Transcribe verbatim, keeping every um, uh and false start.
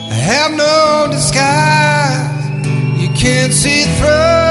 I have no disguise. You can't see through